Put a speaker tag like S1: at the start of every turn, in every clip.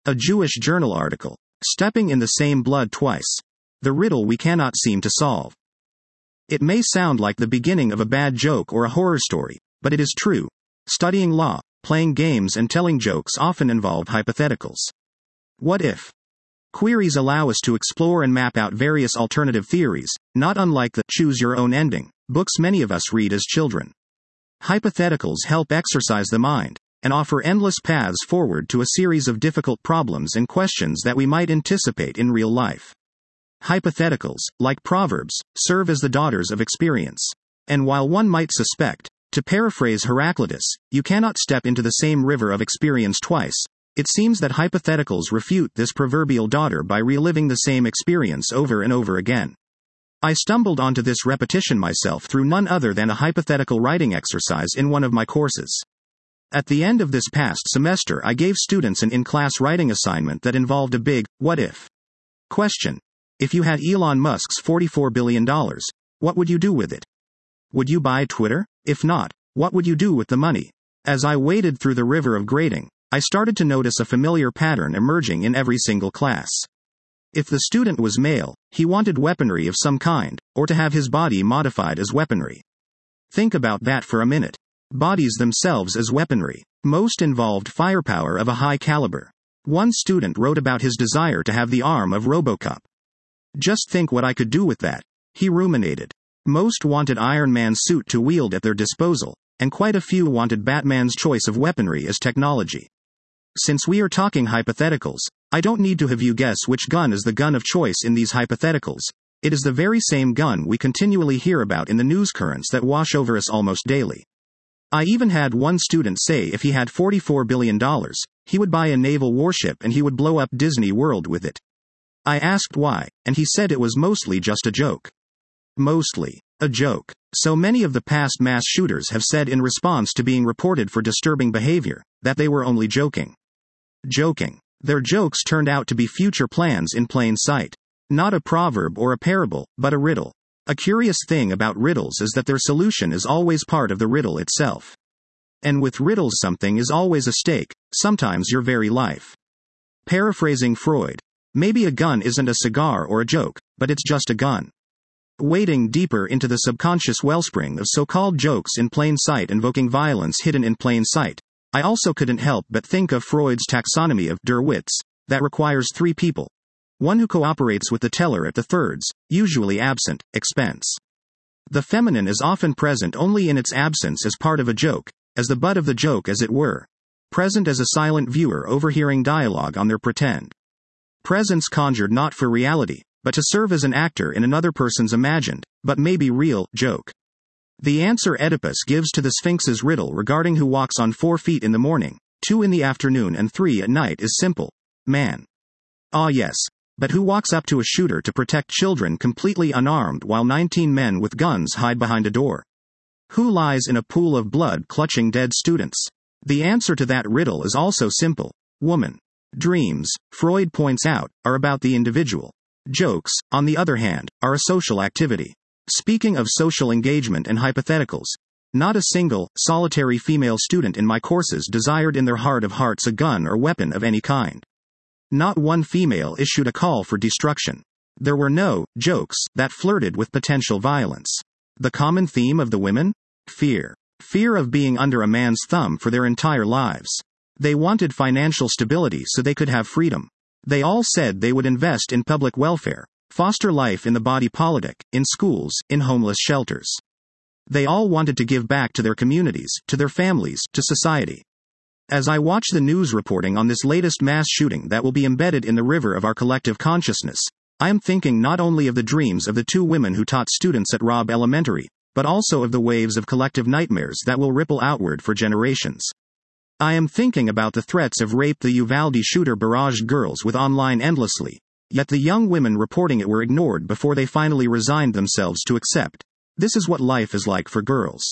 S1: A Jewish journal article. Stepping in the same blood twice. The riddle we cannot seem to solve. It may sound like the beginning of a bad joke or a horror story, but it is true. Studying law, playing games and telling jokes often involve hypotheticals. What if? Queries allow us to explore and map out various alternative theories, not unlike the choose your own ending books many of us read as children. Hypotheticals help exercise the mind and offer endless paths forward to a series of difficult problems and questions that we might anticipate in real life. Hypotheticals, like proverbs, serve as the daughters of experience. And while one might suspect, to paraphrase Heraclitus, you cannot step into the same river of experience twice, it seems that hypotheticals refute this proverbial daughter by reliving the same experience over and over again. I stumbled onto this repetition myself through none other than a hypothetical writing exercise in one of my courses. At the end of this past semester, I gave students an in-class writing assignment that involved a big, what if? Question. If you had Elon Musk's $44 billion, what would you do with it? Would you buy Twitter? If not, what would you do with the money? As I waded through the river of grading, I started to notice a familiar pattern emerging in every single class. If the student was male, he wanted weaponry of some kind, or to have his body modified as weaponry. Think about that for a minute. Bodies themselves as weaponry. Most involved firepower of a high caliber. One student wrote about his desire to have the arm of RoboCop. Just think what I could do with that, he ruminated. Most wanted Iron Man's suit to wield at their disposal, and quite a few wanted Batman's choice of weaponry as technology. Since we are talking hypotheticals, I don't need to have you guess which gun is the gun of choice in these hypotheticals. It is the very same gun we continually hear about in the news currents that wash over us almost daily. I even had one student say if he had $44 billion, he would buy a naval warship and he would blow up Disney World with it. I asked why, and he said it was mostly just a joke. Mostly a joke. So many of the past mass shooters have said in response to being reported for disturbing behavior, that they were only joking. Joking. Their jokes turned out to be future plans in plain sight. Not a proverb or a parable, but a riddle. A curious thing about riddles is that their solution is always part of the riddle itself. And with riddles, something is always a stake, sometimes your very life. Paraphrasing Freud, maybe a gun isn't a cigar or a joke, but it's just a gun. Wading deeper into the subconscious wellspring of so-called jokes in plain sight invoking violence hidden in plain sight, I also couldn't help but think of Freud's taxonomy of Der Witz, that requires three people. One who cooperates with the teller at the third's, usually absent, expense. The feminine is often present only in its absence as part of a joke, as the butt of the joke as it were. Present as a silent viewer overhearing dialogue on their pretend. Presence conjured not for reality, but to serve as an actor in another person's imagined, but maybe real, joke. The answer Oedipus gives to the Sphinx's riddle regarding who walks on 4 feet in the morning, 2 in the afternoon and 3 at night is simple. Man. Ah yes. But who walks up to a shooter to protect children completely unarmed while 19 men with guns hide behind a door? Who lies in a pool of blood clutching dead students? The answer to that riddle is also simple. Woman. Dreams, Freud points out, are about the individual. Jokes, on the other hand, are a social activity. Speaking of social engagement and hypotheticals, not a single, solitary female student in my courses desired in their heart of hearts a gun or weapon of any kind. Not one female issued a call for destruction. There were no jokes that flirted with potential violence. The common theme of the women? Fear. Fear of being under a man's thumb for their entire lives. They wanted financial stability so they could have freedom. They all said they would invest in public welfare, foster life in the body politic, in schools, in homeless shelters. They all wanted to give back to their communities, to their families, to society. As I watch the news reporting on this latest mass shooting that will be embedded in the river of our collective consciousness, I am thinking not only of the dreams of the 2 women who taught students at Robb Elementary, but also of the waves of collective nightmares that will ripple outward for generations. I am thinking about the threats of rape the Uvalde shooter barraged girls with online endlessly, yet the young women reporting it were ignored before they finally resigned themselves to accept. This is what life is like for girls.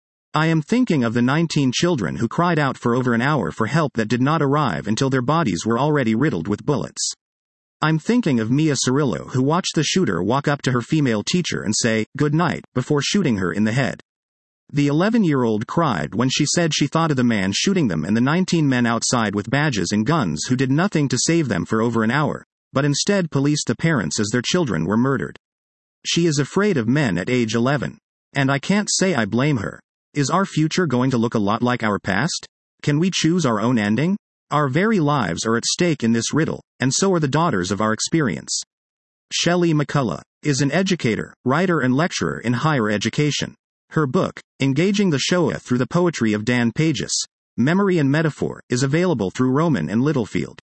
S1: I am thinking of the 19 children who cried out for over an hour for help that did not arrive until their bodies were already riddled with bullets. I'm thinking of Mia Cirillo who watched the shooter walk up to her female teacher and say, "Good night," before shooting her in the head. The 11-year-old cried when she said she thought of the man shooting them and the 19 men outside with badges and guns who did nothing to save them for over an hour, but instead policed the parents as their children were murdered. She is afraid of men at age 11. And I can't say I blame her. Is our future going to look a lot like our past? Can we choose our own ending? Our very lives are at stake in this riddle, and so are the daughters of our experience. Shelley McCullough is an educator, writer and lecturer in higher education. Her book, Engaging the Shoah Through the Poetry of Dan Pages, Memory and Metaphor, is available through Rowman and Littlefield.